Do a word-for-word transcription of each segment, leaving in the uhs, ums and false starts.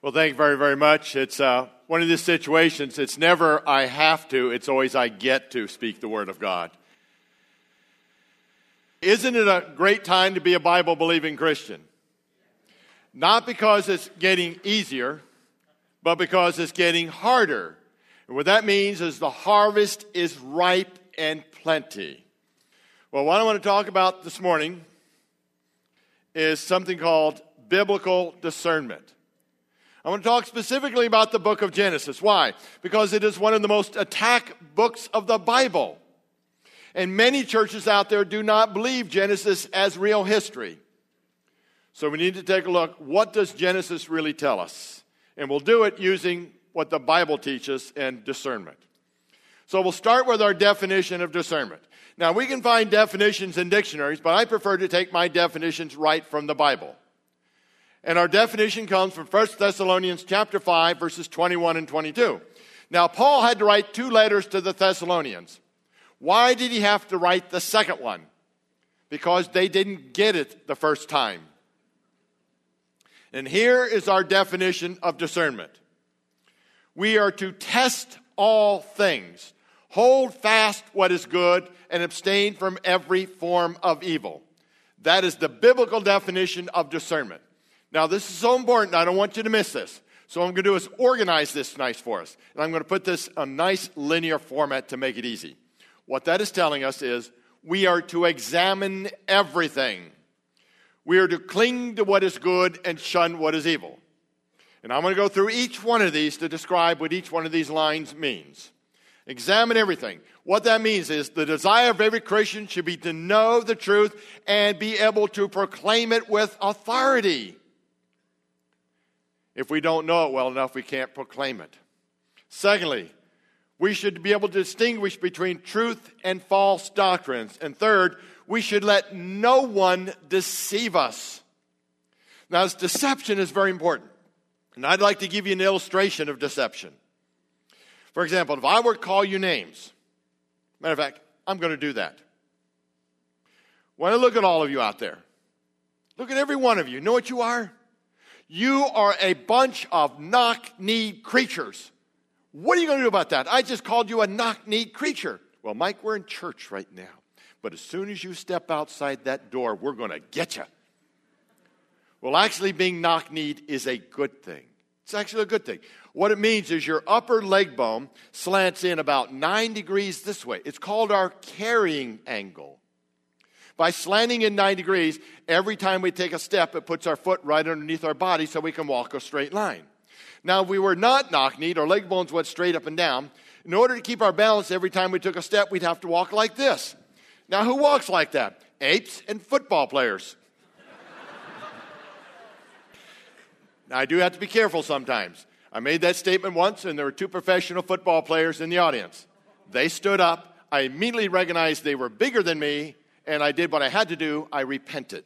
Well, thank you very, very much. It's uh, one of these situations, it's never I have to, it's always I get to speak the Word of God. Isn't it a great time to be a Bible-believing Christian? Not because it's getting easier, but because it's getting harder. And what that means is the harvest is ripe and plenty. Well, what I want to talk about this morning is something called biblical discernment. I want to talk specifically about the book of Genesis. Why? Because it is one of the most attacked books of the Bible. And many churches out there do not believe Genesis as real history. So we need to take a look. What does Genesis really tell us? And we'll do it using what the Bible teaches and discernment. So we'll start with our definition of discernment. Now, we can find definitions in dictionaries, but I prefer to take my definitions right from the Bible. And our definition comes from First Thessalonians chapter five, verses twenty-one and twenty-two. Now, Paul had to write two letters to the Thessalonians. Why did he have to write the second one? Because they didn't get it the first time. And here is our definition of discernment. We are to test all things, hold fast what is good, and abstain from every form of evil. That is the biblical definition of discernment. Now, this is so important. I don't want you to miss this. So what I'm going to do is organize this nice for us. And I'm going to put this in a nice linear format to make it easy. What that is telling us is we are to examine everything. We are to cling to what is good and shun what is evil. And I'm going to go through each one of these to describe what each one of these lines means. Examine everything. What that means is the desire of every Christian should be to know the truth and be able to proclaim it with authority. If we don't know it well enough, we can't proclaim it. Secondly, we should be able to distinguish between truth and false doctrines. And third, we should let no one deceive us. Now, this deception is very important. And I'd like to give you an illustration of deception. For example, if I were to call you names, matter of fact, I'm going to do that. When I look at all of you out there, look at every one of you. Know what you are? You are a bunch of knock-kneed creatures. What are you going to do about that? I just called you a knock-kneed creature. Well, Mike, we're in church right now. But as soon as you step outside that door, we're going to get you. Well, actually, being knock-kneed is a good thing. It's actually a good thing. What it means is your upper leg bone slants in about nine degrees this way. It's called our carrying angle. By slanting in nine degrees, every time we take a step, it puts our foot right underneath our body so we can walk a straight line. Now, if we were not knock-kneed, our leg bones went straight up and down. In order to keep our balance every time we took a step, we'd have to walk like this. Now, who walks like that? Apes and football players. Now, I do have to be careful sometimes. I made that statement once, and there were two professional football players in the audience. They stood up. I immediately recognized they were bigger than me, and I did what I had to do. I repented.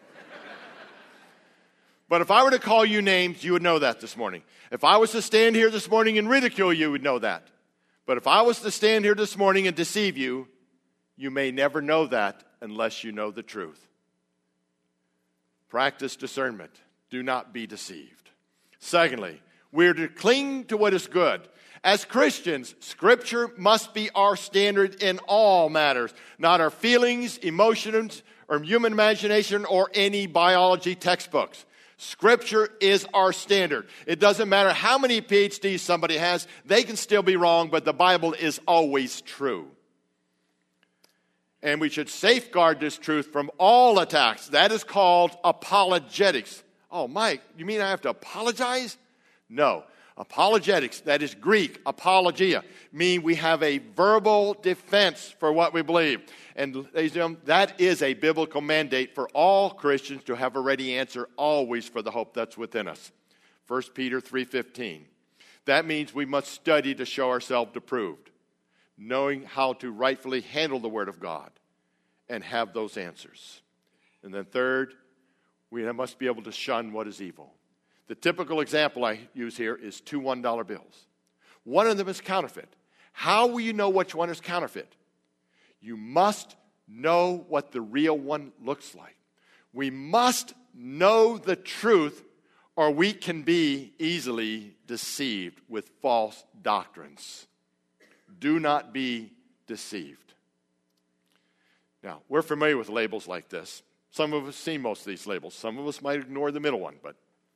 But if I were to call you names, you would know that this morning. If I was to stand here this morning and ridicule you, you would know that. But if I was to stand here this morning and deceive you, you may never know that unless you know the truth. Practice discernment. Do not be deceived. Secondly, we are to cling to what is good. As Christians, Scripture must be our standard in all matters, not our feelings, emotions, or human imagination, or any biology textbooks. Scripture is our standard. It doesn't matter how many P H Ds somebody has, they can still be wrong, but the Bible is always true. And we should safeguard this truth from all attacks. That is called apologetics. Oh, Mike, you mean I have to apologize? No. Apologetics, that is Greek, apologia, mean we have a verbal defense for what we believe. And ladies and gentlemen, that is a biblical mandate for all Christians to have a ready answer always for the hope that's within us. First Peter three fifteen. That means we must study to show ourselves approved, knowing how to rightfully handle the Word of God and have those answers. And then third, we must be able to shun what is evil. The typical example I use here is two one dollar bills. One of them is counterfeit. How will you know which one is counterfeit? You must know what the real one looks like. We must know the truth, or we can be easily deceived with false doctrines. Do not be deceived. Now, we're familiar with labels like this. Some of us see most of these labels. Some of us might ignore the middle one, but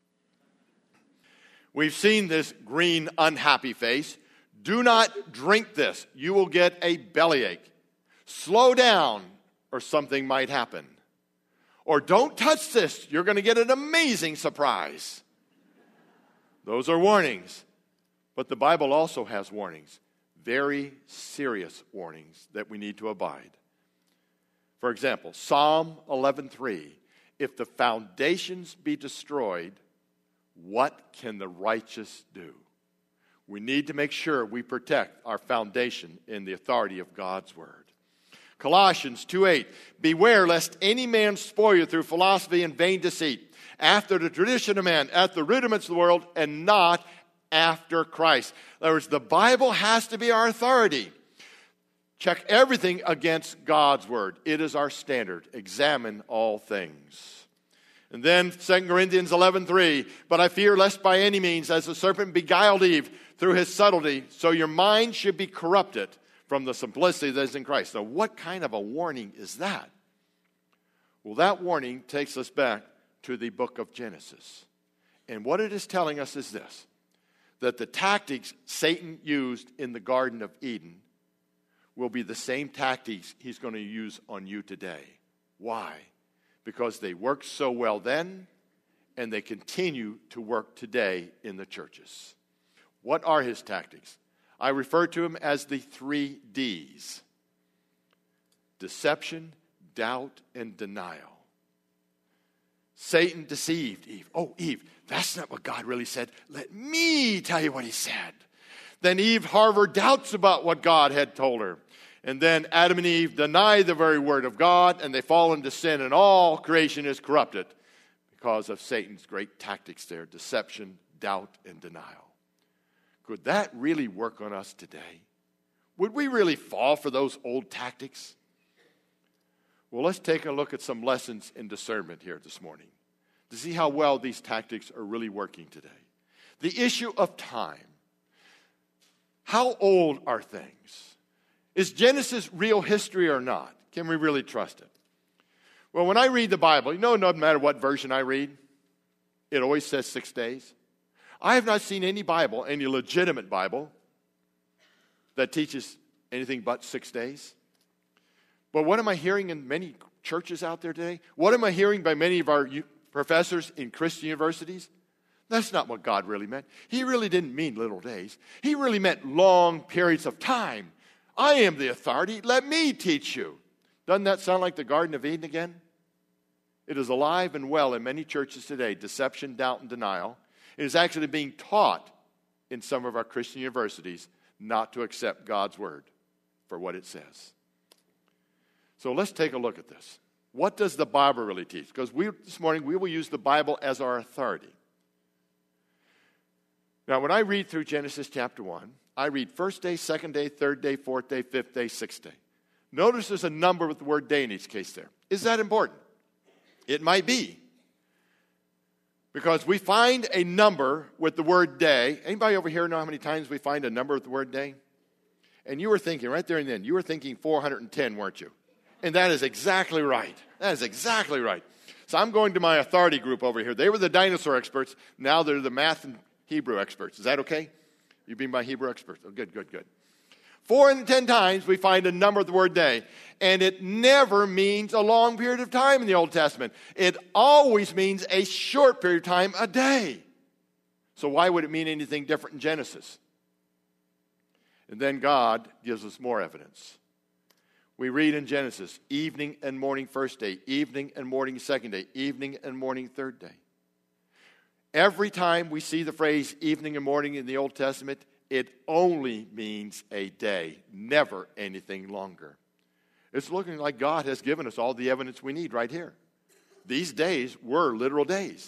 we've seen this green unhappy face. Do not drink this. You will get a bellyache. Slow down, or something might happen. Or don't touch this. You're going to get an amazing surprise. Those are warnings. But the Bible also has warnings. Very serious warnings that we need to abide. For example, Psalm eleven three. If the foundations be destroyed, what can the righteous do? We need to make sure we protect our foundation in the authority of God's word. Colossians two eight. Beware lest any man spoil you through philosophy and vain deceit, after the tradition of man, at the rudiments of the world, and not after Christ. In other words, the Bible has to be our authority. Check everything against God's word. It is our standard. Examine all things. And then Second Corinthians eleven three. But I fear lest by any means, as the serpent beguiled Eve through his subtlety, so your mind should be corrupted from the simplicity that is in Christ. Now, what kind of a warning is that? Well, that warning takes us back to the book of Genesis. And what it is telling us is this, that the tactics Satan used in the Garden of Eden will be the same tactics he's going to use on you today. Why? Because they worked so well then, and they continue to work today in the churches. What are his tactics? I refer to them as the three D's. Deception, doubt, and denial. Satan deceived Eve. Oh, Eve, that's not what God really said. Let me tell you what he said. Then Eve harbored doubts about what God had told her. And then Adam and Eve deny the very word of God, and they fall into sin, and all creation is corrupted because of Satan's great tactics there, deception, doubt, and denial. Could that really work on us today? Would we really fall for those old tactics? Well, let's take a look at some lessons in discernment here this morning to see how well these tactics are really working today. The issue of time. How old are things? Is Genesis real history or not? Can we really trust it? Well, when I read the Bible, you know, no matter what version I read, it always says six days. I have not seen any Bible, any legitimate Bible, that teaches anything but six days. But what am I hearing in many churches out there today? What am I hearing by many of our professors in Christian universities? That's not what God really meant. He really didn't mean little days. He really meant long periods of time. I am the authority. Let me teach you. Doesn't that sound like the Garden of Eden again? It is alive and well in many churches today. Deception, doubt, and denial. It is actually being taught in some of our Christian universities not to accept God's word for what it says. So let's take a look at this. What does the Bible really teach? Because we this morning we will use the Bible as our authority. Now, when I read through Genesis chapter one, I read first day, second day, third day, fourth day, fifth day, sixth day. Notice there's a number with the word day in each case there. Is that important? It might be. Because we find a number with the word day. Anybody over here know how many times we find a number with the word day? And you were thinking, right there and then, you were thinking four hundred ten, weren't you? And that is exactly right. That is exactly right. So I'm going to my authority group over here. They were the dinosaur experts. Now they're the math and Hebrew experts. Is that okay? You be my Hebrew expert. Oh, good, good, good. Four and ten times we find a number of the word day. And it never means a long period of time in the Old Testament. It always means a short period of time, a day. So why would it mean anything different in Genesis? And then God gives us more evidence. We read in Genesis, evening and morning first day, evening and morning second day, evening and morning third day. Every time we see the phrase evening and morning in the Old Testament, it only means a day, never anything longer. It's looking like God has given us all the evidence we need right here. These days were literal days.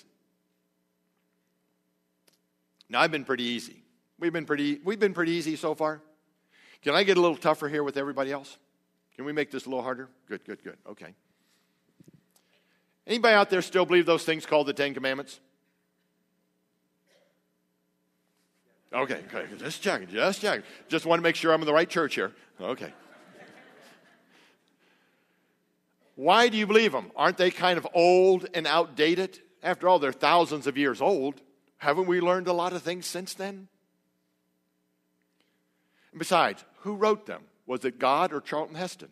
Now, I've been pretty easy. We've been pretty, we've been pretty easy so far. Can I get a little tougher here with everybody else? Can we make this a little harder? Good, good, good. Okay. Anybody out there still believe those things called the Ten Commandments? Okay, okay, just checking, just checking. Just want to make sure I'm in the right church here. Okay. Why do you believe them? Aren't they kind of old and outdated? After all, they're thousands of years old. Haven't we learned a lot of things since then? And besides, who wrote them? Was it God or Charlton Heston?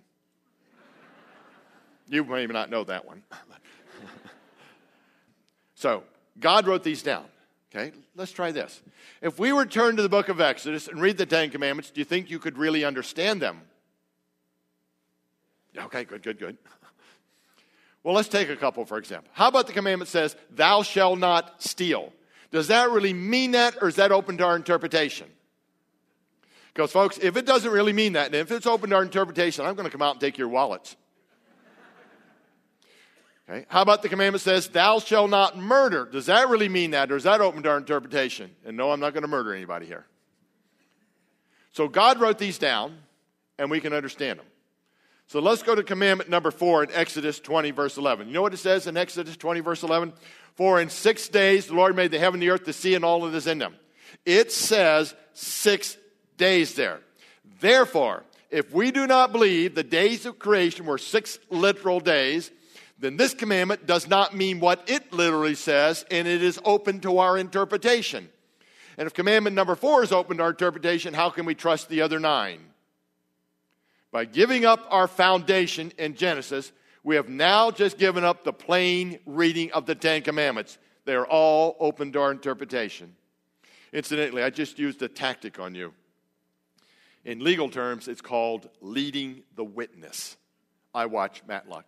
You may not know that one. So, God wrote these down. Okay, let's try this. If we were to turn to the book of Exodus and read the Ten Commandments, do you think you could really understand them? Okay, good, good, good. Well, let's take a couple, for example. How about the commandment says, thou shalt not steal? Does that really mean that, or is that open to our interpretation? Because, folks, if it doesn't really mean that, and if it's open to our interpretation, I'm going to come out and take your wallets. Okay. How about the commandment says, thou shalt not murder? Does that really mean that, or is that open to our interpretation? And no, I'm not going to murder anybody here. So God wrote these down, and we can understand them. So let's go to commandment number four in Exodus twenty, verse eleven. You know what it says in Exodus twenty, verse eleven? For in six days the Lord made the heaven, the earth, the sea, and all that is in them. It says six days there. Therefore, if we do not believe the days of creation were six literal days, then this commandment does not mean what it literally says, and it is open to our interpretation. And if commandment number four is open to our interpretation, how can we trust the other nine? By giving up our foundation in Genesis, we have now just given up the plain reading of the Ten Commandments. They are all open to our interpretation. Incidentally, I just used a tactic on you. In legal terms, it's called leading the witness. I watch Matlock.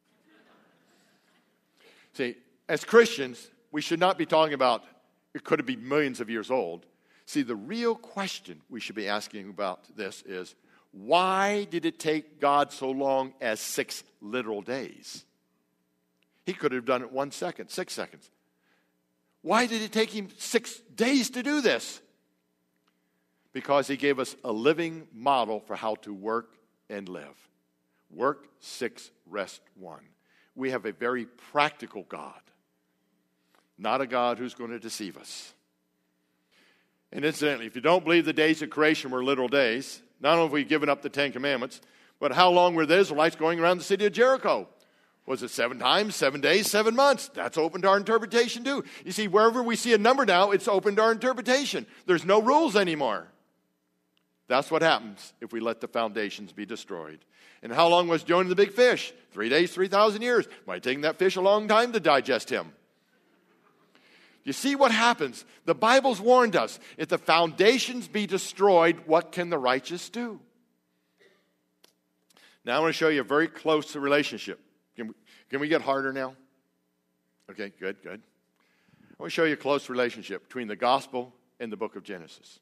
See, as Christians, we should not be talking about, it could be millions of years old. See, the real question we should be asking about this is, why did it take God so long as six literal days? He could have done it one second, six seconds. Why did it take him six days to do this? Because he gave us a living model for how to work and live. Work six, rest one. We have a very practical God, not a God who's going to deceive us. And incidentally, if you don't believe the days of creation were literal days, not only have we given up the Ten Commandments, but how long were the Israelites going around the city of Jericho? Was it seven times, seven days, seven months? That's open to our interpretation too. You see, wherever we see a number now, it's open to our interpretation. There's no rules anymore. That's what happens if we let the foundations be destroyed. And how long was Jonah the big fish? Three days, three thousand years. Might take that fish a long time to digest him. You see what happens? The Bible's warned us. If the foundations be destroyed, what can the righteous do? Now I want to show you a very close relationship. Can we, can we get harder now? Okay, good, good. I want to show you a close relationship between the gospel and the book of Genesis.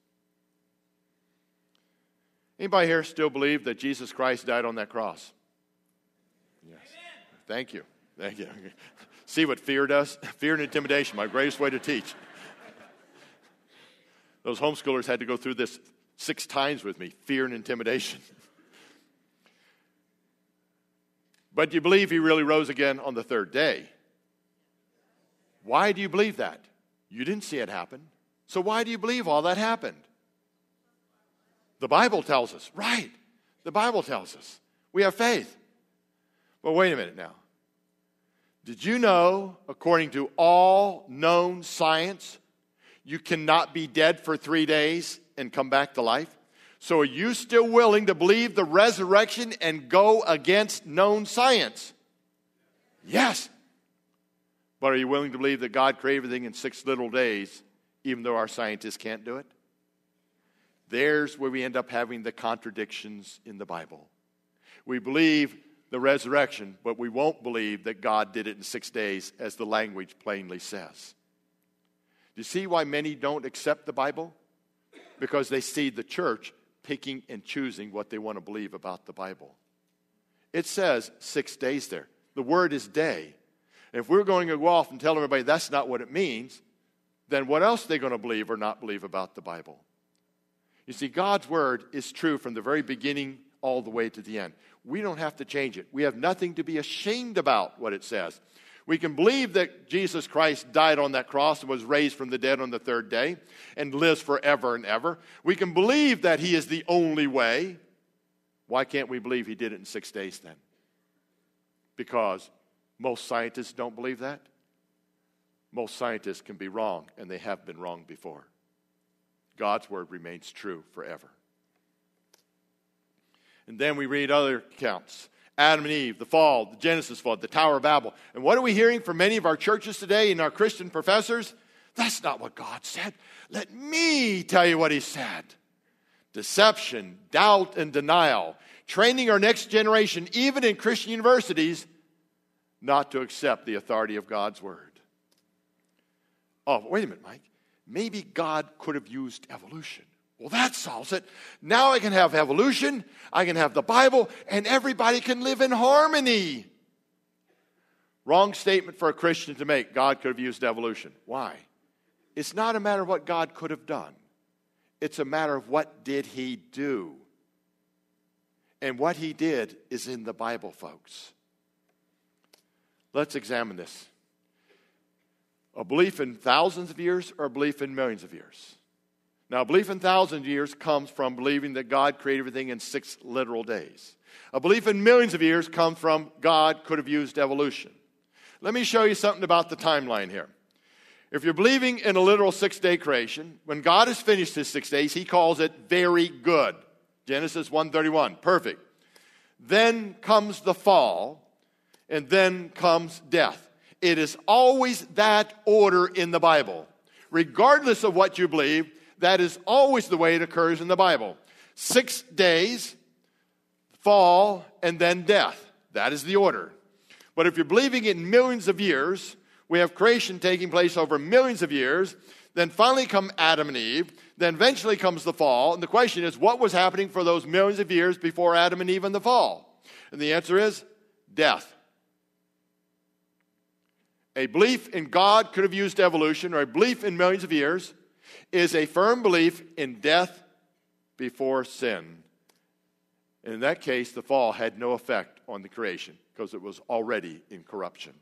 Anybody here still believe that Jesus Christ died on that cross? Yes. Amen. Thank you. Thank you. See what fear does? Fear and intimidation, my greatest way to teach. Those homeschoolers had to go through this six times with me, fear and intimidation. But do you believe he really rose again on the third day? Why do you believe that? You didn't see it happen. So why do you believe all that happened? The Bible tells us. Right. The Bible tells us. We have faith. But wait a minute now. Did you know, according to all known science, you cannot be dead for three days and come back to life? So are you still willing to believe the resurrection and go against known science? Yes. But are you willing to believe that God created everything in six little days, even though our scientists can't do it? There's where we end up having the contradictions in the Bible. We believe the resurrection, but we won't believe that God did it in six days, as the language plainly says. Do you see why many don't accept the Bible? Because they see the church picking and choosing what they want to believe about the Bible. It says six days there. The word is day. And if we're going to go off and tell everybody that's not what it means, then what else are they going to believe or not believe about the Bible? You see, God's word is true from the very beginning all the way to the end. We don't have to change it. We have nothing to be ashamed about what it says. We can believe that Jesus Christ died on that cross and was raised from the dead on the third day and lives forever and ever. We can believe that he is the only way. Why can't we believe he did it in six days then? Because most scientists don't believe that. Most scientists can be wrong, and they have been wrong before. God's word remains true forever. And then we read other accounts. Adam and Eve, the fall, the Genesis flood, the Tower of Babel. And what are we hearing from many of our churches today and our Christian professors? That's not what God said. Let me tell you what he said. Deception, doubt, and denial. Training our next generation, even in Christian universities, not to accept the authority of God's word. Oh, wait a minute, Mike. Maybe God could have used evolution. Well, that solves it. Now I can have evolution, I can have the Bible, and everybody can live in harmony. Wrong statement for a Christian to make. God could have used evolution. Why? It's not a matter of what God could have done. It's a matter of what did he do. And what he did is in the Bible, folks. Let's examine this. A belief in thousands of years or a belief in millions of years? Now, a belief in thousands of years comes from believing that God created everything in six literal days. A belief in millions of years comes from God could have used evolution. Let me show you something about the timeline here. If you're believing in a literal six-day creation, when God has finished his six days, he calls it very good. Genesis one thirty-one, perfect. Then comes the fall, and then comes death. It is always that order in the Bible. Regardless of what you believe, that is always the way it occurs in the Bible. Six days, fall, and then death. That is the order. But if you're believing in millions of years, we have creation taking place over millions of years, then finally come Adam and Eve, then eventually comes the fall, and the question is, what was happening for those millions of years before Adam and Eve and the fall? And the answer is death. A belief in God could have used evolution, or a belief in millions of years, is a firm belief in death before sin. And in that case, the fall had no effect on the creation because it was already in corruption.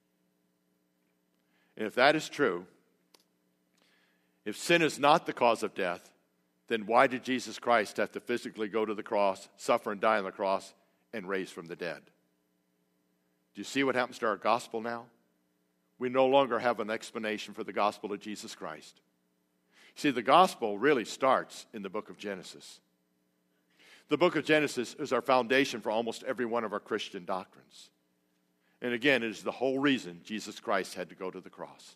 And if that is true, if sin is not the cause of death, then why did Jesus Christ have to physically go to the cross, suffer and die on the cross, and raise from the dead? Do you see what happens to our gospel now? We no longer have an explanation for the gospel of Jesus Christ. See, the gospel really starts in the book of Genesis. The book of Genesis is our foundation for almost every one of our Christian doctrines. And again, it is the whole reason Jesus Christ had to go to the cross.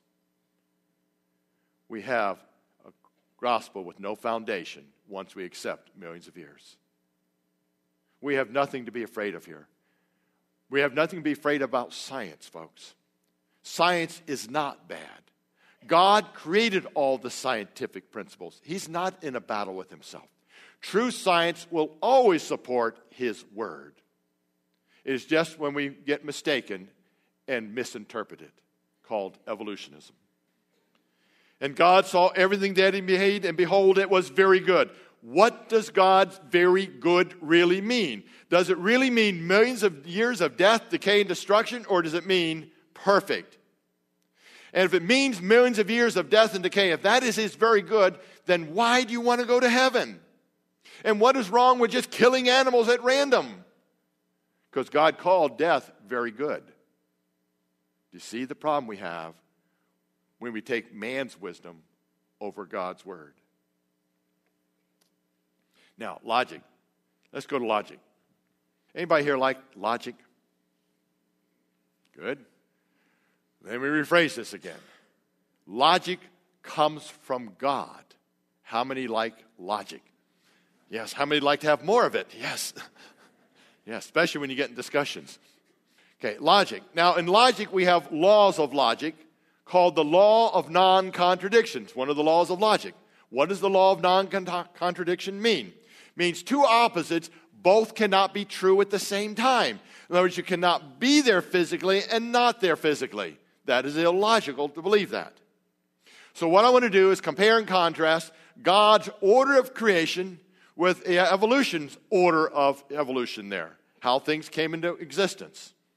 We have a gospel with no foundation once we accept millions of years. We have nothing to be afraid of here. We have nothing to be afraid about science, folks. Science is not bad. God created all the scientific principles. He's not in a battle with himself. True science will always support his word. It is just when we get mistaken and misinterpret it, called evolutionism. And God saw everything that he made, and behold, it was very good. What does God's very good really mean? Does it really mean millions of years of death, decay, and destruction, or does it mean perfect? And if it means millions of years of death and decay, if that is his very good, then why do you want to go to heaven? And what is wrong with just killing animals at random? Because God called death very good. Do you see the problem we have when we take man's wisdom over God's word? Now, logic. Let's go to logic. Anybody here like logic? Good. Let me rephrase this again. Logic comes from God. How many like logic? Yes. How many like to have more of it? Yes. Yeah, especially when you get in discussions. Okay, logic. Now, in logic, we have laws of logic called the law of non-contradictions, one of the laws of logic. What does the law of non-contradiction mean? It means two opposites both cannot be true at the same time. In other words, you cannot be there physically and not there physically. That is illogical to believe that. So what I want to do is compare and contrast God's order of creation with evolution's order of evolution there, how things came into existence.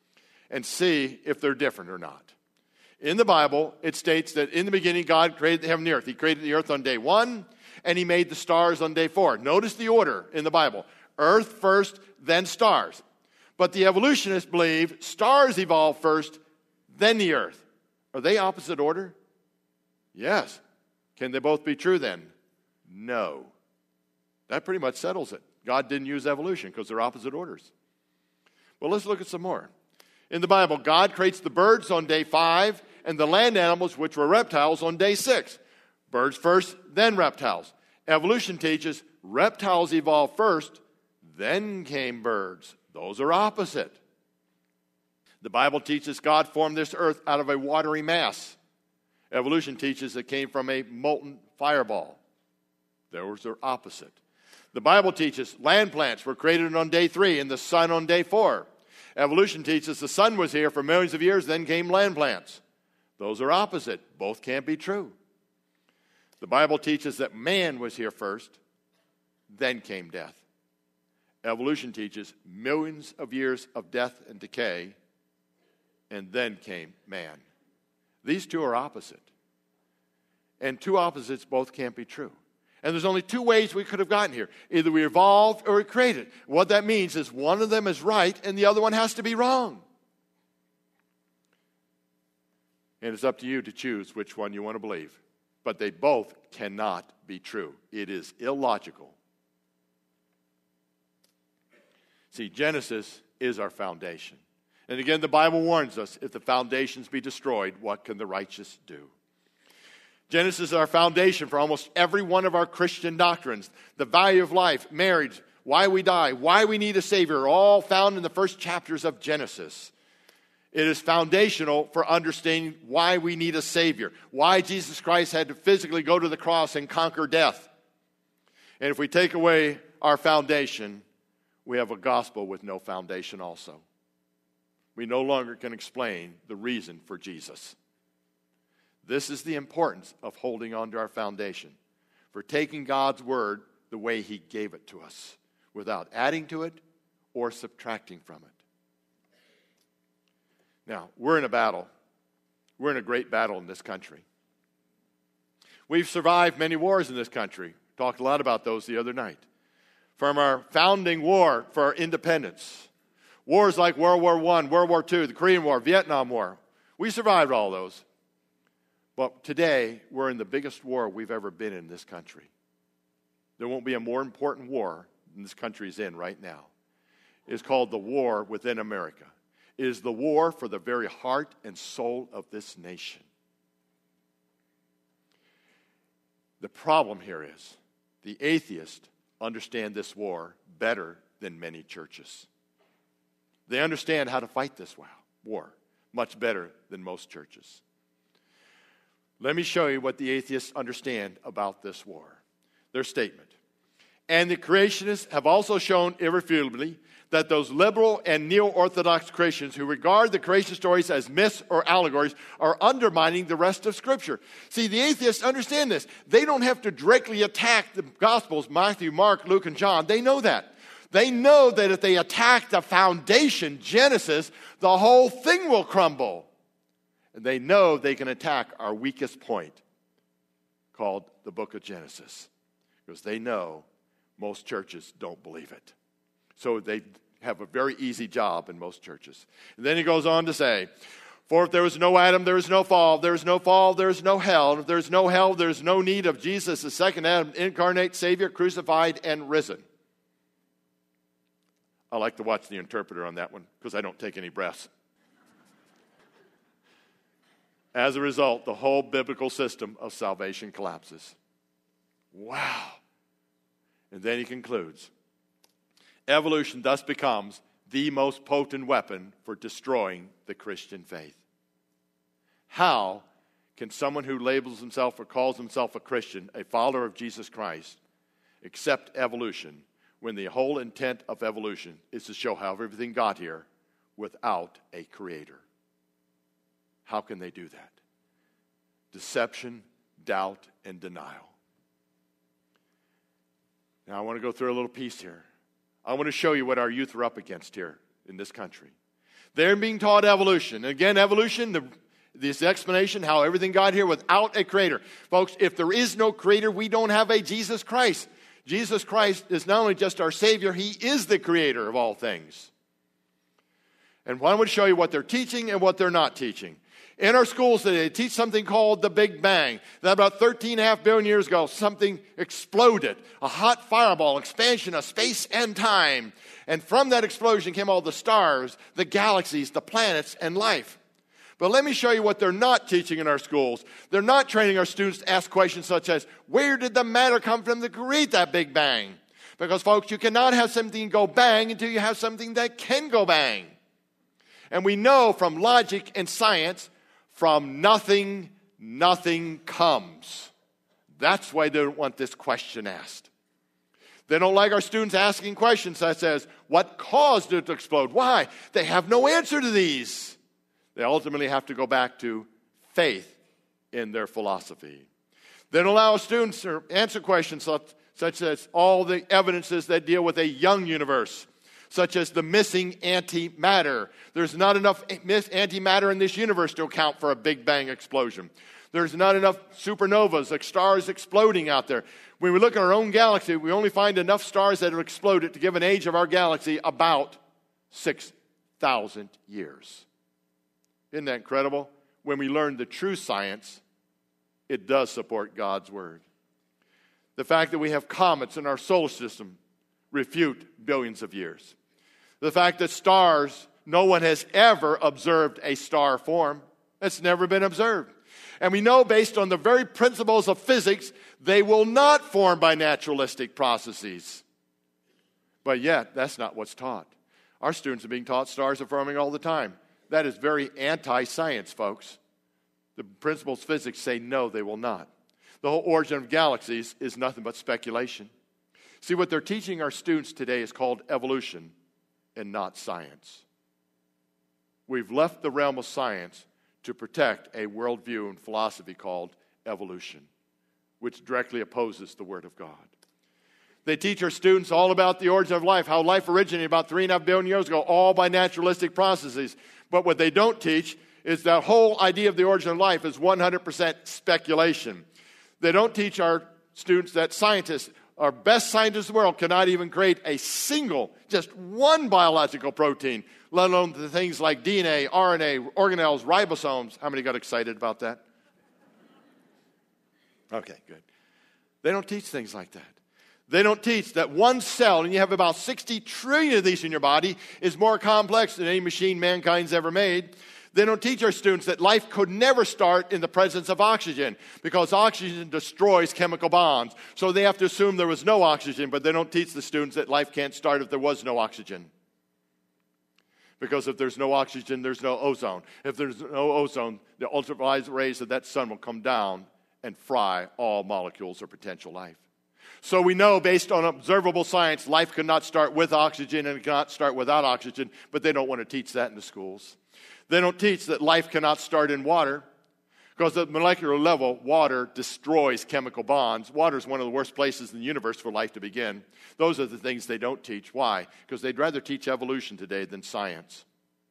and see if they're different or not. In the Bible, it states that in the beginning, God created the heaven and the earth. He created the earth on day one, and he made the stars on day four. Notice the order in the Bible. Earth first, then stars. But the evolutionists believe stars evolved first, then the earth. Are they opposite order? Yes. Can they both be true then? No. That pretty much settles it. God didn't use evolution because they're opposite orders. Well, let's look at some more. In the Bible, God creates the birds on day five and the land animals, which were reptiles, on day six. Birds first, then reptiles. Evolution teaches reptiles evolved first, then came birds. Those are opposite. The Bible teaches God formed this earth out of a watery mass. Evolution teaches it came from a molten fireball. Those are opposite. The Bible teaches land plants were created on day three and the sun on day four. Evolution teaches the sun was here for millions of years, then came land plants. Those are opposite. Both can't be true. The Bible teaches that man was here first, then came death. Evolution teaches millions of years of death and decay, and then came man. These two are opposite. And two opposites both can't be true. And there's only two ways we could have gotten here. Either we evolved or we created. What that means is one of them is right and the other one has to be wrong. And it's up to you to choose which one you want to believe. But they both cannot be true. It is illogical. See, Genesis is our foundation. And again, the Bible warns us, if the foundations be destroyed, what can the righteous do? Genesis is our foundation for almost every one of our Christian doctrines. The value of life, marriage, why we die, why we need a Savior, are all found in the first chapters of Genesis. It is foundational for understanding why we need a Savior, why Jesus Christ had to physically go to the cross and conquer death. And if we take away our foundation, we have a gospel with no foundation also. We no longer can explain the reason for Jesus. This is the importance of holding on to our foundation, for taking God's word the way he gave it to us, without adding to it or subtracting from it. Now, we're in a battle. We're in a great battle in this country. We've survived many wars in this country. Talked a lot about those the other night. From our founding war for our independence, wars like World War One, World War Two, the Korean War, Vietnam War. We survived all those. But today, we're in the biggest war we've ever been in this country. There won't be a more important war than this country is in right now. It's called the war within America. It is the war for the very heart and soul of this nation. The problem here is the atheists understand this war better than many churches. They understand how to fight this war much better than most churches. Let me show you what the atheists understand about this war. Their statement. And the creationists have also shown irrefutably that those liberal and neo-Orthodox Christians who regard the creation stories as myths or allegories are undermining the rest of Scripture. See, the atheists understand this. They don't have to directly attack the Gospels, Matthew, Mark, Luke, and John. They know that. They know that if they attack the foundation, Genesis, the whole thing will crumble. And they know they can attack our weakest point, called the book of Genesis, because they know most churches don't believe it. So they have a very easy job in most churches. And then he goes on to say, for if there was no Adam, there is no fall. If there is no fall, there is no hell. And if there is no hell, there is no need of Jesus, the second Adam, incarnate Savior, crucified and risen. I like to watch the interpreter on that one because I don't take any breaths. As a result, the whole biblical system of salvation collapses. Wow. And then he concludes, evolution thus becomes the most potent weapon for destroying the Christian faith. How can someone who labels himself or calls himself a Christian, a follower of Jesus Christ, accept evolution when the whole intent of evolution is to show how everything got here without a creator? How can they do that? Deception, doubt, and denial. Now I want to go through a little piece here. I want to show you what our youth are up against here in this country. They're being taught evolution. And again, evolution, the, this explanation how everything got here without a creator. Folks, if there is no creator, we don't have a Jesus Christ. Jesus Christ is not only just our Savior, he is the creator of all things. And I want to show you what they're teaching and what they're not teaching. In our schools today, they teach something called the Big Bang. That about thirteen and a half billion years ago, something exploded. A hot fireball, expansion of space and time. And from that explosion came all the stars, the galaxies, the planets, and life. But let me show you what they're not teaching in our schools. They're not training our students to ask questions such as, where did the matter come from to create that Big Bang? Because, folks, you cannot have something go bang until you have something that can go bang. And we know from logic and science, from nothing, nothing comes. That's why they don't want this question asked. They don't like our students asking questions such as, what caused it to explode? Why? They have no answer to these. They ultimately have to go back to faith in their philosophy. They don't allow students to answer questions such, such as all the evidences that deal with a young universe, such as the missing antimatter. There's not enough antimatter in this universe to account for a Big Bang explosion. There's not enough supernovas, like stars exploding out there. When we look at our own galaxy, we only find enough stars that have exploded to give an age of our galaxy about six thousand years. Isn't that incredible? When we learn the true science, it does support God's word. The fact that we have comets in our solar system refute billions of years. The fact that stars, no one has ever observed a star form. It's never been observed. And we know based on the very principles of physics, they will not form by naturalistic processes. But yet, that's not what's taught. Our students are being taught stars are forming all the time. That is very anti-science, folks. The principles of physics say no, they will not. The whole origin of galaxies is nothing but speculation. See, what they're teaching our students today is called evolution and not science. We've left the realm of science to protect a worldview and philosophy called evolution, which directly opposes the Word of God. They teach our students all about the origin of life, how life originated about three and a half billion years ago, all by naturalistic processes. But what they don't teach is that whole idea of the origin of life is one hundred percent speculation. They don't teach our students that scientists, our best scientists in the world, cannot even create a single, just one biological protein, let alone the things like D N A, R N A, organelles, ribosomes. How many got excited about that? Okay, good. They don't teach things like that. They don't teach that one cell, and you have about sixty trillion of these in your body, is more complex than any machine mankind's ever made. They don't teach our students that life could never start in the presence of oxygen because oxygen destroys chemical bonds. So they have to assume there was no oxygen, but they don't teach the students that life can't start if there was no oxygen. Because if there's no oxygen, there's no ozone. If there's no ozone, the ultraviolet rays of that sun will come down and fry all molecules of potential life. So we know, based on observable science, life cannot start with oxygen and it cannot start without oxygen, but they don't want to teach that in the schools. They don't teach that life cannot start in water, because at the molecular level, water destroys chemical bonds. Water is one of the worst places in the universe for life to begin. Those are the things they don't teach. Why? Because they'd rather teach evolution today than science.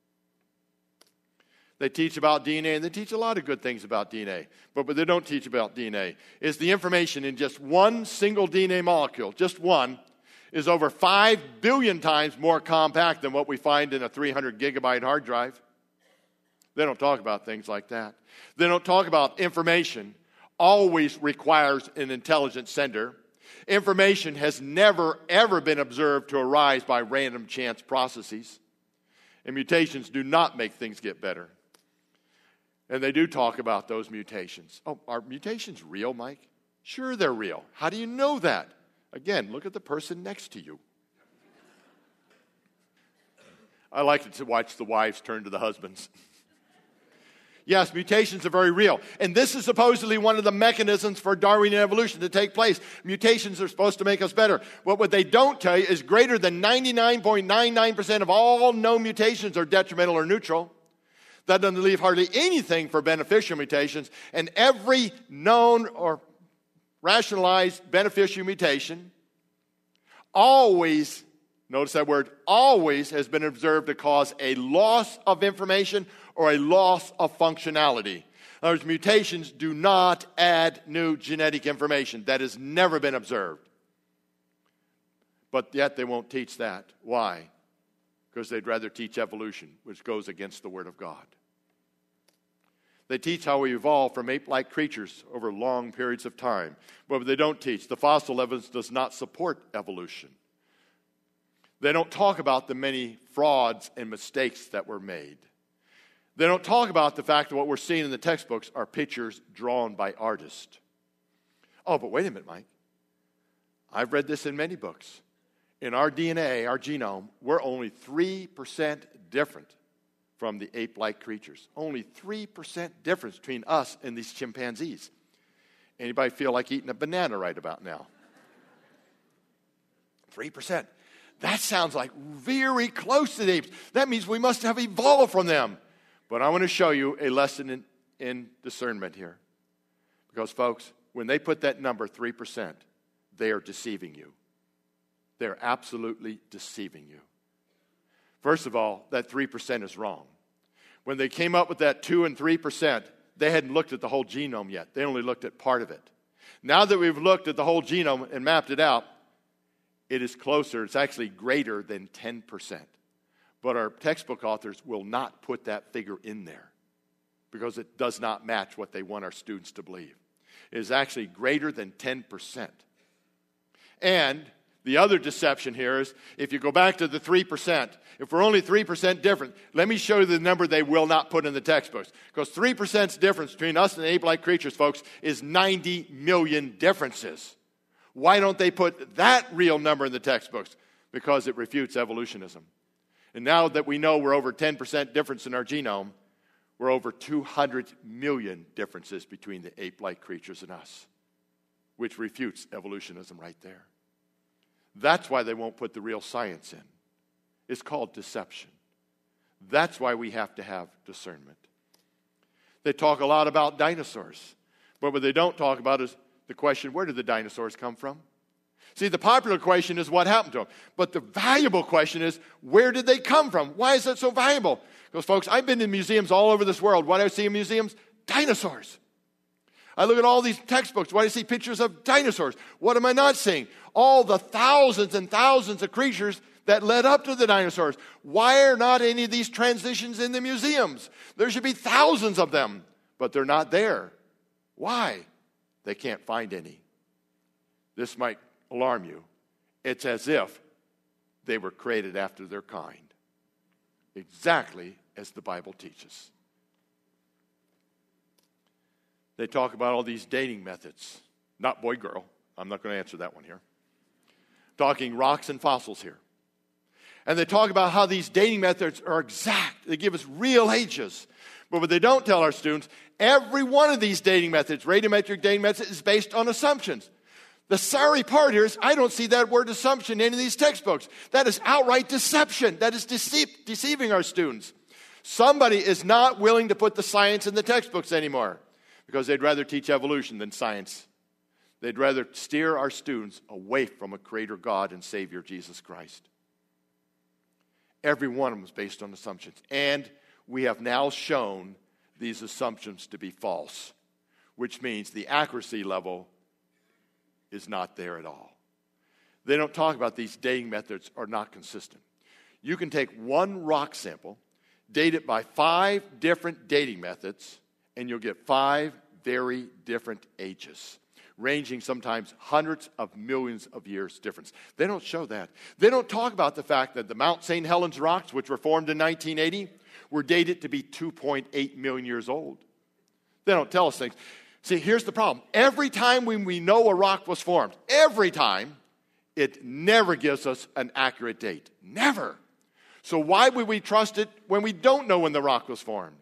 They teach about D N A, and they teach a lot of good things about D N A. But what they don't teach about D N A is the information in just one single D N A molecule, just one, is over five billion times more compact than what we find in a three hundred gigabyte hard drive. They don't talk about things like that. They don't talk about information always requires an intelligent sender. Information has never, ever been observed to arise by random chance processes. And mutations do not make things get better. And they do talk about those mutations. Oh, are mutations real, Mike? Sure, they're real. How do you know that? Again, look at the person next to you. I like to watch the wives turn to the husbands. Yes, mutations are very real. And this is supposedly one of the mechanisms for Darwinian evolution to take place. Mutations are supposed to make us better. But what they don't tell you is greater than ninety-nine point nine nine percent of all known mutations are detrimental or neutral. That doesn't leave hardly anything for beneficial mutations. And every known or rationalized beneficial mutation always notice that word, always has been observed to cause a loss of information or a loss of functionality. In other words, mutations do not add new genetic information. That has never been observed. But yet they won't teach that. Why? Because they'd rather teach evolution, which goes against the Word of God. They teach how we evolved from ape-like creatures over long periods of time. But they don't teach. The fossil evidence does not support evolution. They don't talk about the many frauds and mistakes that were made. They don't talk about the fact that what we're seeing in the textbooks are pictures drawn by artists. Oh, but wait a minute, Mike. I've read this in many books. In our D N A, our genome, we're only three percent different from the ape-like creatures. Only three percent difference between us and these chimpanzees. Anybody feel like eating a banana right about now? three percent. That sounds like very close to the apes. That means we must have evolved from them. But I want to show you a lesson in, in discernment here. Because, folks, when they put that number, three percent, they are deceiving you. They're absolutely deceiving you. First of all, that three percent is wrong. When they came up with that two and three percent, they hadn't looked at the whole genome yet. They only looked at part of it. Now that we've looked at the whole genome and mapped it out, it is closer. It's actually greater than ten percent. But our textbook authors will not put that figure in there because it does not match what they want our students to believe. It is actually greater than ten percent. And the other deception here is, if you go back to the three percent, if we're only three percent different, let me show you the number they will not put in the textbooks. Because three percent's difference between us and ape-like creatures, folks, is ninety million differences. Why don't they put that real number in the textbooks? Because it refutes evolutionism. And now that we know we're over ten percent difference in our genome, we're over two hundred million differences between the ape-like creatures and us, which refutes evolutionism right there. That's why they won't put the real science in. It's called deception. That's why we have to have discernment. They talk a lot about dinosaurs, but what they don't talk about is the question, where did the dinosaurs come from? See, the popular question is what happened to them. But the valuable question is, where did they come from? Why is that so valuable? Because, folks, I've been in museums all over this world. What do I see in museums? Dinosaurs. I look at all these textbooks. Why do I see pictures of dinosaurs? What am I not seeing? All the thousands and thousands of creatures that led up to the dinosaurs. Why are not any of these transitions in the museums? There should be thousands of them, but they're not there. Why? They can't find any. This might alarm you. It's as if they were created after their kind. Exactly as the Bible teaches. They talk about all these dating methods. Not boy-girl. I'm not going to answer that one here. Talking rocks and fossils here. And they talk about how these dating methods are exact. They give us real ages. But what they don't tell our students, every one of these dating methods, radiometric dating methods, is based on assumptions. The sorry part here is I don't see that word assumption in any of these textbooks. That is outright deception. That is deceit, deceiving our students. Somebody is not willing to put the science in the textbooks anymore because they'd rather teach evolution than science. They'd rather steer our students away from a creator God and Savior, Jesus Christ. Every one of them is based on assumptions. And we have now shown these assumptions to be false, which means the accuracy level is not there at all. They don't talk about these dating methods are not consistent. You can take one rock sample, date it by five different dating methods, and you'll get five very different ages, ranging sometimes hundreds of millions of years difference. They don't show that. They don't talk about the fact that the Mount Saint Helens rocks, which were formed in nineteen eighty, were dated to be two point eight million years old. They don't tell us things. See, here's the problem. Every time when we know a rock was formed, every time, it never gives us an accurate date. Never. So why would we trust it when we don't know when the rock was formed?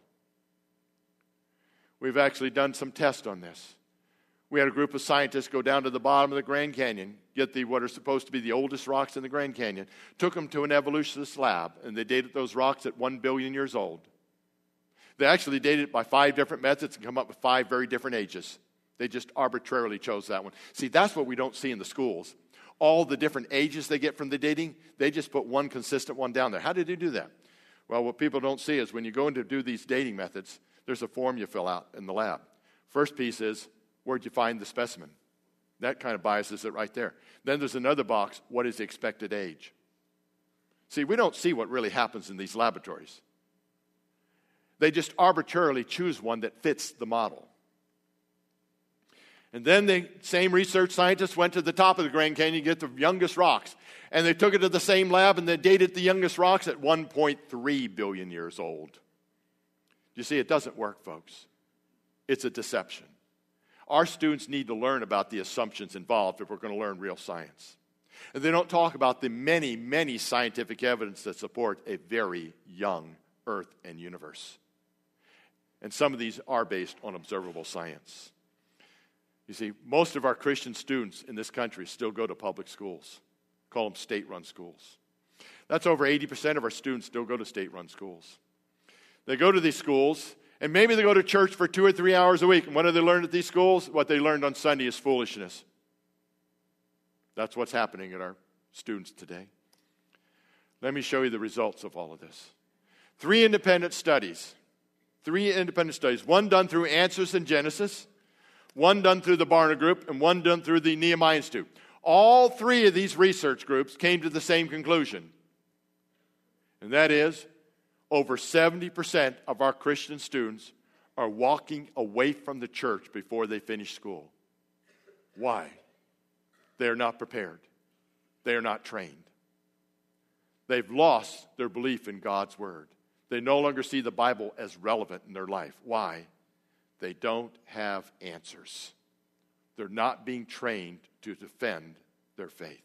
We've actually done some tests on this. We had a group of scientists go down to the bottom of the Grand Canyon, get the what are supposed to be the oldest rocks in the Grand Canyon, took them to an evolutionist lab, and they dated those rocks at one billion years old. They actually dated it by five different methods and come up with five very different ages. They just arbitrarily chose that one. See, that's what we don't see in the schools. all the different ages they get from the dating, they just put one consistent one down there. How did they do that? Well, what people don't see is when you go in to do these dating methods, there's a form you fill out in the lab. First piece is, where'd you find the specimen? That kind of biases it right there. Then there's another box, what is the expected age? See, we don't see what really happens in these laboratories. They just arbitrarily choose one that fits the model. And then the same research scientists went to the top of the Grand Canyon to get the youngest rocks. And they took it to the same lab and they dated the youngest rocks at one point three billion years old. You see, it doesn't work, folks. It's a deception. Our students need to learn about the assumptions involved if we're going to learn real science. And they don't talk about the many, many scientific evidence that support a very young Earth and universe. And some of these are based on observable science. You see, most of our Christian students in this country still go to public schools. Call them state-run schools. That's over eighty percent of our students still go to state-run schools. They go to these schools, and maybe they go to church for two or three hours a week. And what do they learn at these schools? What they learned on Sunday is foolishness. That's what's happening at our students today. Let me show you the results of all of this. Three independent studies. Three independent studies. One done through Answers in Genesis, one done through the Barna Group, and one done through the Nehemiah Institute. All three of these research groups came to the same conclusion. And that is, over seventy percent of our Christian students are walking away from the church before they finish school. Why? They are not prepared. They are not trained. They've lost their belief in God's Word. They no longer see the Bible as relevant in their life. Why? They don't have answers. They're not being trained to defend their faith.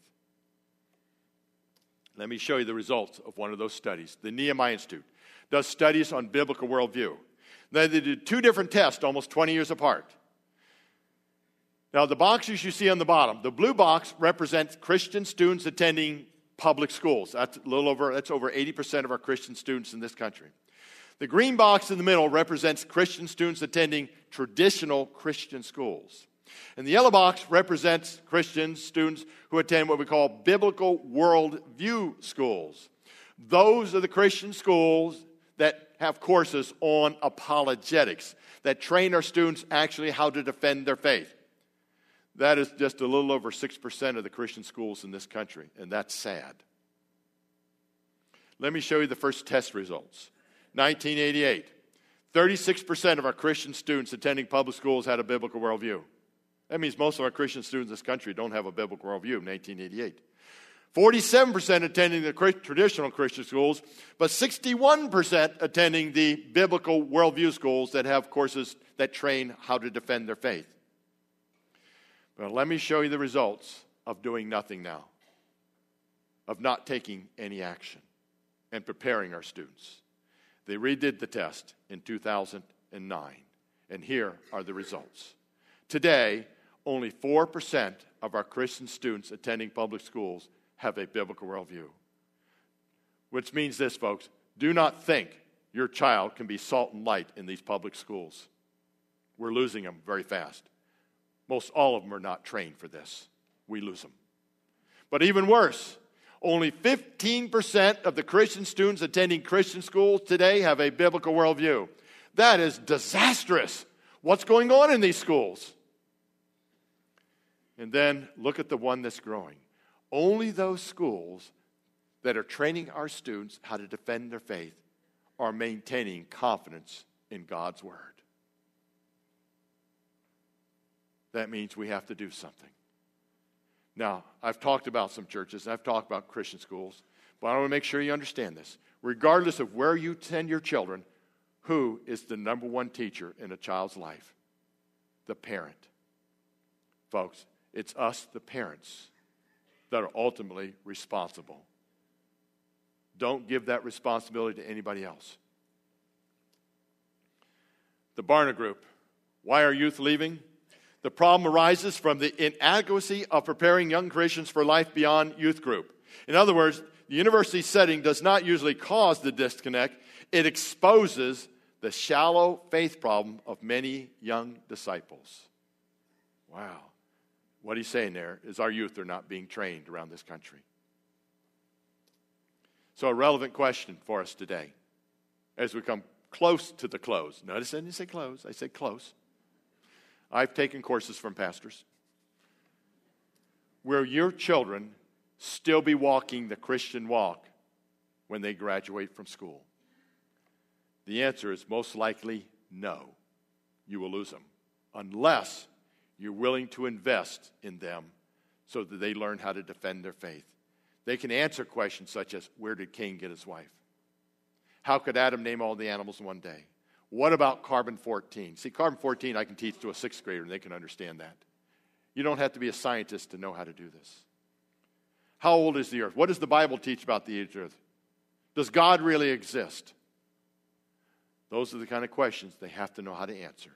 Let me show you the results of one of those studies. The Nehemiah Institute does studies on biblical worldview. Now, they did two different tests almost twenty years apart. Now, the boxes you see on the bottom, the blue box represents Christian students attending public schools. That's a little over, that's over eighty percent of our Christian students in this country. The green box in the middle represents Christian students attending traditional Christian schools. And the yellow box represents Christian students who attend what we call biblical worldview schools. Those are the Christian schools that have courses on apologetics, that train our students actually how to defend their faith. That is just a little over six percent of the Christian schools in this country, and that's sad. Let me show you the first test results. nineteen eighty-eight, thirty-six percent of our Christian students attending public schools had a biblical worldview. That means most of our Christian students in this country don't have a biblical worldview in nineteen eighty-eight. forty-seven percent attending the traditional Christian schools, but sixty-one percent attending the biblical worldview schools that have courses that train how to defend their faith. But let me show you the results of doing nothing now, of not taking any action and preparing our students. They redid the test in two thousand nine, and here are the results. Today, only four percent of our Christian students attending public schools have a biblical worldview. Which means this, folks, do not think your child can be salt and light in these public schools. We're losing them very fast. Most all of them are not trained for this. We lose them. But even worse, only fifteen percent of the Christian students attending Christian schools today have a biblical worldview. That is disastrous. What's going on in these schools? And then look at the one that's growing. Only those schools that are training our students how to defend their faith are maintaining confidence in God's Word. That means we have to do something. Now, I've talked about some churches, and I've talked about Christian schools, but I want to make sure you understand this. Regardless of where you send your children, who is the number one teacher in a child's life? The parent. Folks, it's us, the parents, that are ultimately responsible. Don't give that responsibility to anybody else. The Barna Group. Why are youth leaving? The problem arises from the inadequacy of preparing young Christians for life beyond youth group. In other words, the university setting does not usually cause the disconnect. It exposes the shallow faith problem of many young disciples. Wow. What he's saying there is our youth are not being trained around this country. So a relevant question for us today as we come close to the close. Notice I didn't say close, I said close. I've taken courses from pastors. Will your children still be walking the Christian walk when they graduate from school? The answer is most likely no. You will lose them unless you're willing to invest in them so that they learn how to defend their faith. They can answer questions such as, where did Cain get his wife? How could Adam name all the animals in one day? What about carbon fourteen? See, carbon fourteen I can teach to a sixth grader and they can understand that. You don't have to be a scientist to know how to do this. How old is the earth? What does the Bible teach about the earth? Does God really exist? Those are the kind of questions they have to know how to answer.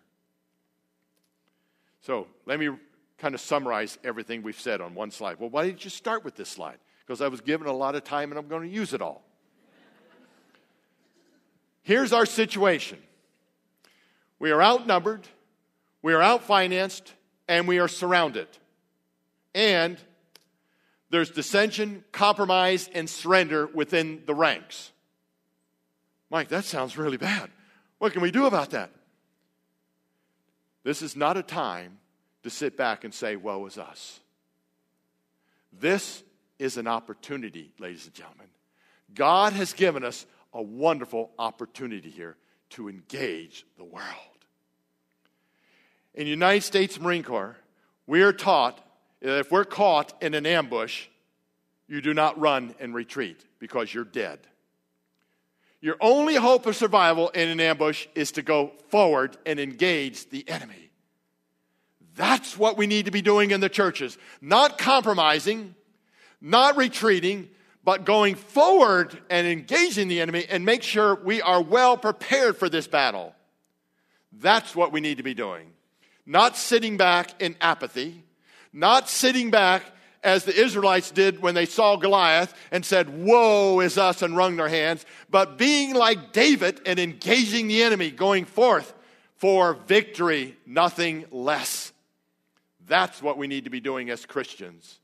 So let me kind of summarize everything we've said on one slide. Well, why didn't you start with this slide? Because I was given a lot of time and I'm going to use it all. Here's our situation. We are outnumbered, we are outfinanced, and we are surrounded. And there's dissension, compromise, and surrender within the ranks. Mike, that sounds really bad. What can we do about that? This is not a time to sit back and say, woe is us. This is an opportunity, ladies and gentlemen. God has given us a wonderful opportunity here to engage the world. In the United States Marine Corps, we are taught that if we're caught in an ambush, you do not run and retreat because you're dead. Your only hope of survival in an ambush is to go forward and engage the enemy. That's what we need to be doing in the churches. Not compromising, not retreating, but going forward and engaging the enemy and make sure we are well prepared for this battle. That's what we need to be doing. Not sitting back in apathy, not sitting back as the Israelites did when they saw Goliath and said, woe is us, and wrung their hands, but being like David and engaging the enemy, going forth for victory, nothing less. That's what we need to be doing as Christians.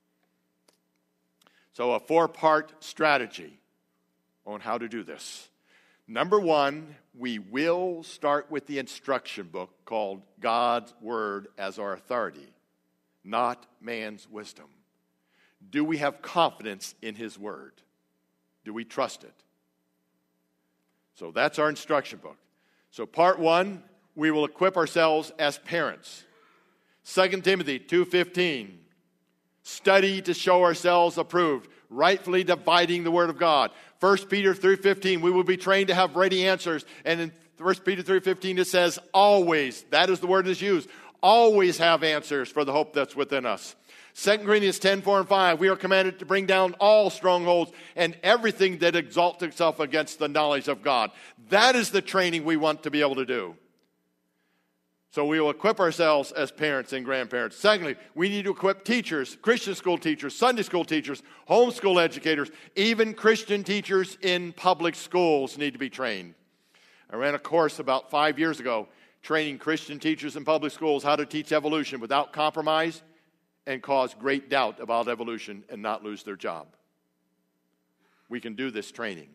So a four-part strategy on how to do this. Number one, we will start with the instruction book called God's Word as our authority, not man's wisdom. Do we have confidence in His Word? Do we trust it? So that's our instruction book. So part one, we will equip ourselves as parents. Second Timothy two fifteen. Study to show ourselves approved, rightfully dividing the word of God. First Peter three fifteen, we will be trained to have ready answers. And in First Peter three fifteen it says, always, that is the word that's used, always have answers for the hope that's within us. Second Corinthians ten four and five, we are commanded to bring down all strongholds and everything that exalts itself against the knowledge of God. That is the training we want to be able to do. So we will equip ourselves as parents and grandparents. Secondly, we need to equip teachers, Christian school teachers, Sunday school teachers, homeschool educators, even Christian teachers in public schools need to be trained. I ran a course about five years ago training Christian teachers in public schools how to teach evolution without compromise and cause great doubt about evolution and not lose their job. We can do this training.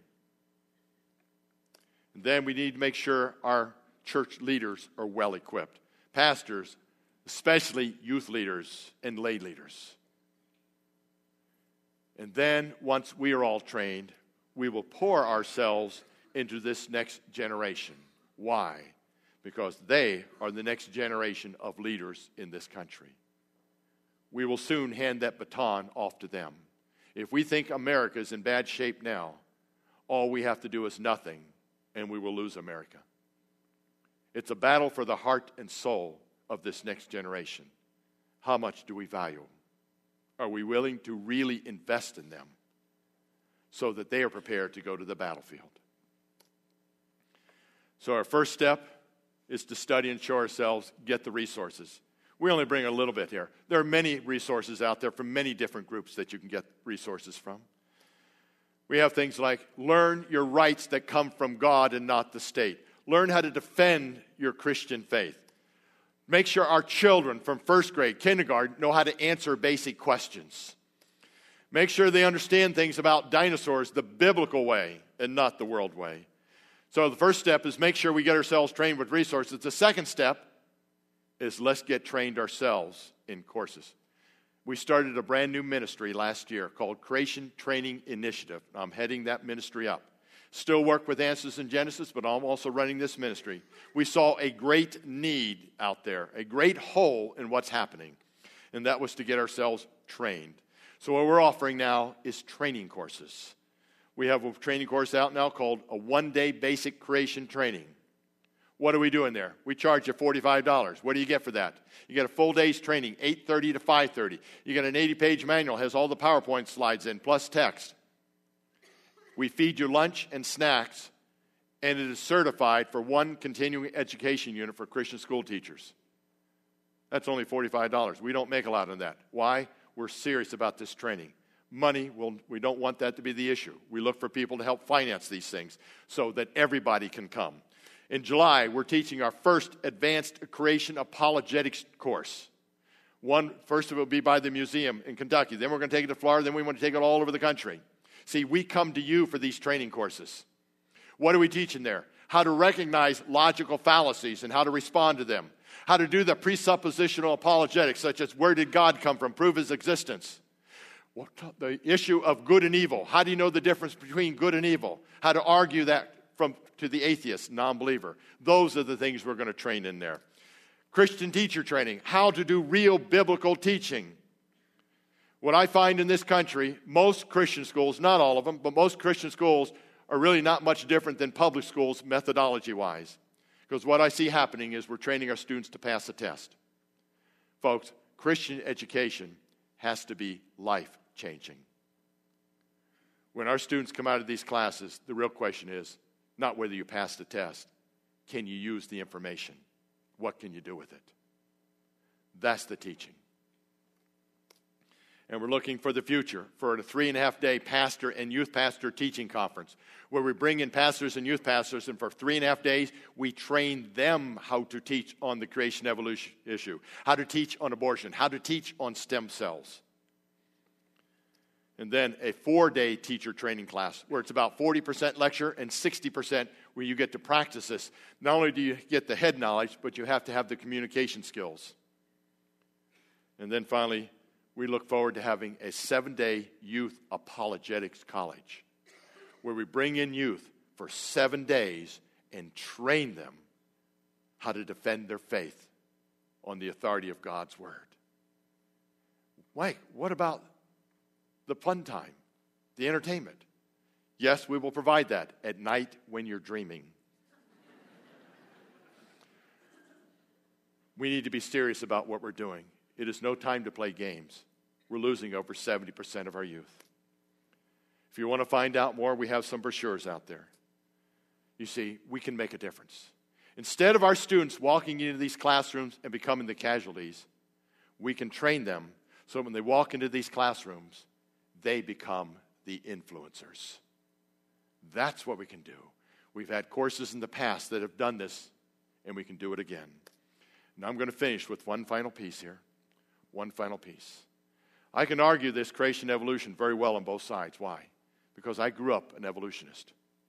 And then we need to make sure our church leaders are well equipped. Pastors, especially youth leaders and lay leaders. And then once we are all trained, we will pour ourselves into this next generation. Why? Because they are the next generation of leaders in this country. We will soon hand that baton off to them. If we think America is in bad shape now, all we have to do is nothing, and we will lose America. It's a battle for the heart and soul of this next generation. How much do we value them? Are we willing to really invest in them so that they are prepared to go to the battlefield? So our first step is to study and show ourselves, get the resources. We only bring a little bit here. There are many resources out there from many different groups that you can get resources from. We have things like learn your rights that come from God and not the state. Learn how to defend your Christian faith. Make sure our children from first grade, kindergarten, know how to answer basic questions. Make sure they understand things about dinosaurs the biblical way and not the world way. So the first step is make sure we get ourselves trained with resources. The second step is let's get trained ourselves in courses. We started a brand new ministry last year called Creation Training Initiative. I'm heading that ministry up. Still work with Answers in Genesis, but I'm also running this ministry. We saw a great need out there, a great hole in what's happening, and that was to get ourselves trained. So what we're offering now is training courses. We have a training course out now called a one-day basic creation training. What are we doing there? We charge you forty-five dollars. What do you get for that? You get a full day's training, eight thirty to five thirty. You get an eighty-page manual, has all the PowerPoint slides in, plus text. We feed you lunch and snacks, and it is certified for one continuing education unit for Christian school teachers. That's only forty-five dollars. We don't make a lot on that. Why? We're serious about this training. Money, we'll, we don't want that to be the issue. We look for people to help finance these things so that everybody can come. In July, we're teaching our first advanced creation apologetics course. One, first it will be by the museum in Kentucky. Then we're going to take it to Florida. Then we want to take it all over the country. See, we come to you for these training courses. What are we teaching there? How to recognize logical fallacies and how to respond to them. How to do the presuppositional apologetics, such as where did God come from? Prove his existence. What, the issue of good and evil. How do you know the difference between good and evil? How to argue that from to the atheist, non-believer. Those are the things we're going to train in there. Christian teacher training. How to do real biblical teaching. What I find in this country, most Christian schools, not all of them, but most Christian schools are really not much different than public schools methodology-wise. Because what I see happening is we're training our students to pass a test. Folks, Christian education has to be life-changing. When our students come out of these classes, the real question is not whether you pass the test. Can you use the information? What can you do with it? That's the teaching. And we're looking for the future for a three and a half day pastor and youth pastor teaching conference where we bring in pastors and youth pastors, and for three and a half days we train them how to teach on the creation evolution issue, how to teach on abortion, how to teach on stem cells. And then a four-day teacher training class where it's about forty percent lecture and sixty percent where you get to practice this. Not only do you get the head knowledge, but you have to have the communication skills. And then finally, we look forward to having a seven-day youth apologetics college where we bring in youth for seven days and train them how to defend their faith on the authority of God's word. Mike, what about the fun time, the entertainment? Yes, we will provide that at night when you're dreaming. We need to be serious about what we're doing. It is no time to play games. We're losing over seventy percent of our youth. If you want to find out more, we have some brochures out there. You see, we can make a difference. Instead of our students walking into these classrooms and becoming the casualties, we can train them so when they walk into these classrooms, they become the influencers. That's what we can do. We've had courses in the past that have done this, and we can do it again. Now I'm going to finish with one final piece here. One final piece. I can argue this creation evolution very well on both sides. Why? Because I grew up an evolutionist.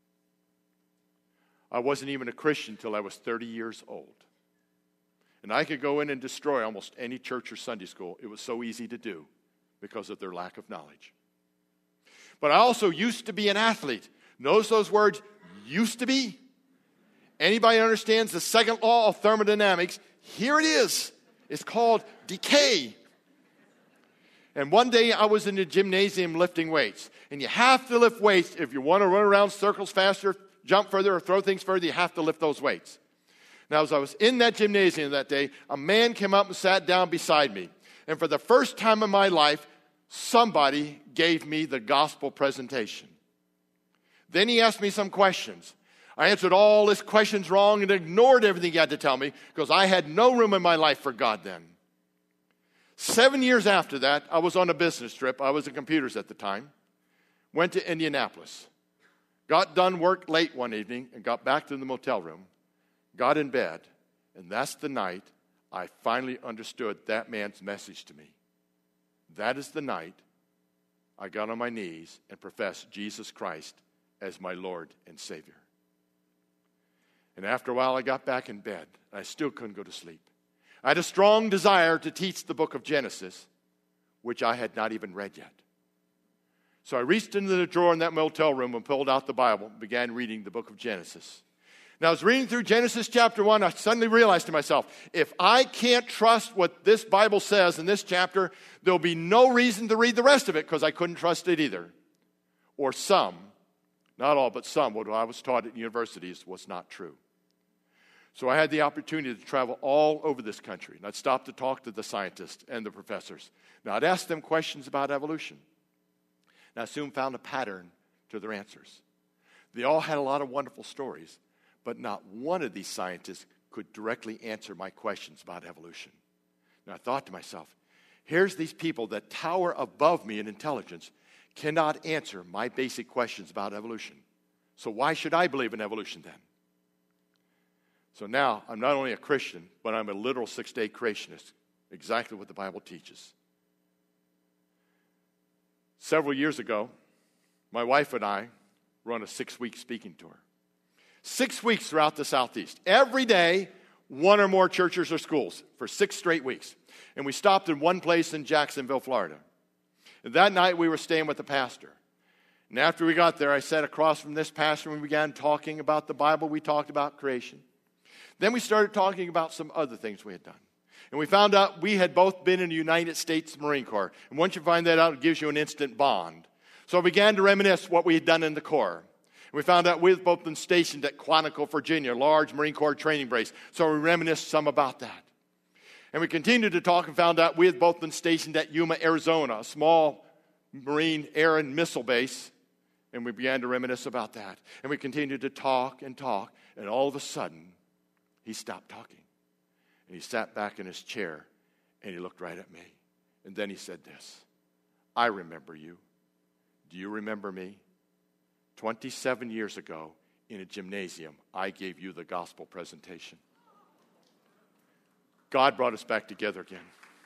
I wasn't even a Christian until I was thirty years old. And I could go in and destroy almost any church or Sunday school. It was so easy to do because of their lack of knowledge. But I also used to be an athlete. Notice those words, used to be? Anybody understands the second law of thermodynamics? Here it is. It's called decay. And one day I was in the gymnasium lifting weights. And you have to lift weights if you want to run around circles faster, jump further, or throw things further. You have to lift those weights. Now, as I was in that gymnasium that day, a man came up and sat down beside me. And for the first time in my life, somebody gave me the gospel presentation. Then he asked me some questions. I answered all his questions wrong and ignored everything he had to tell me because I had no room in my life for God then. Seven years after that, I was on a business trip. I was in computers at the time. Went to Indianapolis. Got done work late one evening and got back to the motel room. Got in bed. And that's the night I finally understood that man's message to me. That is the night I got on my knees and professed Jesus Christ as my Lord and Savior. And after a while, I got back in bed. I still couldn't go to sleep. I had a strong desire to teach the book of Genesis, which I had not even read yet. So I reached into the drawer in that motel room and pulled out the Bible and began reading the book of Genesis. Now, I was reading through Genesis chapter one. I suddenly realized to myself, if I can't trust what this Bible says in this chapter, there'll be no reason to read the rest of it because I couldn't trust it either. Or some, not all, but some, what I was taught at universities was not true. So I had the opportunity to travel all over this country. And I'd stop to talk to the scientists and the professors. Now, I'd ask them questions about evolution. And I soon found a pattern to their answers. They all had a lot of wonderful stories, but not one of these scientists could directly answer my questions about evolution. And I thought to myself, here's these people that tower above me in intelligence cannot answer my basic questions about evolution. So why should I believe in evolution then? So now, I'm not only a Christian, but I'm a literal six-day creationist, exactly what the Bible teaches. Several years ago, my wife and I were on a six-week speaking tour. Six weeks throughout the Southeast. Every day, one or more churches or schools for six straight weeks. And we stopped in one place in Jacksonville, Florida. And that night, we were staying with the pastor. And after we got there, I sat across from this pastor and we began talking about the Bible. We talked about creation. Then we started talking about some other things we had done. And we found out we had both been in the United States Marine Corps. And once you find that out, it gives you an instant bond. So I began to reminisce what we had done in the Corps. And we found out we had both been stationed at Quantico, Virginia, a large Marine Corps training base. So we reminisced some about that. And we continued to talk and found out we had both been stationed at Yuma, Arizona, a small Marine air and missile base. And we began to reminisce about that. And we continued to talk and talk. And all of a sudden, he stopped talking. And he sat back in his chair, and he looked right at me. And then he said this, I remember you. Do you remember me? twenty-seven years ago, in a gymnasium, I gave you the gospel presentation. God brought us back together again.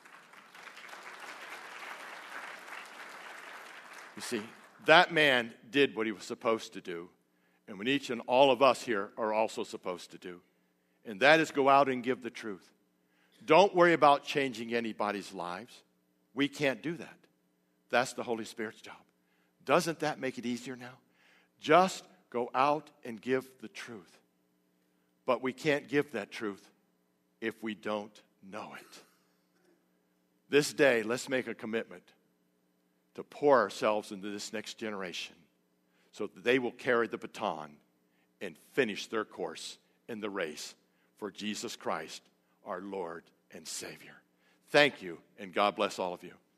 You see, that man did what he was supposed to do, and what each and all of us here are also supposed to do. And that is go out and give the truth. Don't worry about changing anybody's lives. We can't do that. That's the Holy Spirit's job. Doesn't that make it easier now? Just go out and give the truth. But we can't give that truth if we don't know it. This day, let's make a commitment to pour ourselves into this next generation so that they will carry the baton and finish their course in the race for Jesus Christ, our Lord and Savior. Thank you, and God bless all of you.